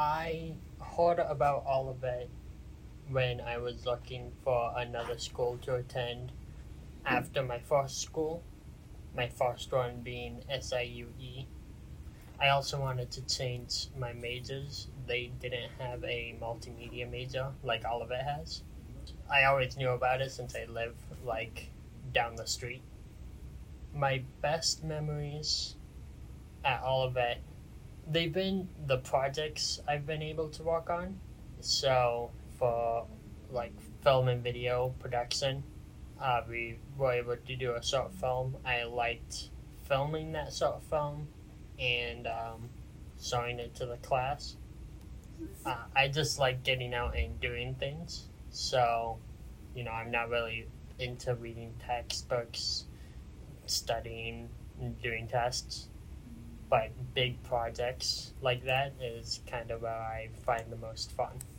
I heard about all of it when I was looking for another school to attend after my first school, my first one being SIUE. I also wanted to change my majors. They didn't have a multimedia major like Olivet has. I always knew about it since I live like down the street. My best memories at Olivet, they've been the projects I've been able to work on. So for like film and video production, we were able to do a short film. I liked filming that short film and showing it to the class. I just like getting out and doing things. So, I'm not really into reading textbooks, studying, and doing tests. But big projects like that is kind of where I find the most fun.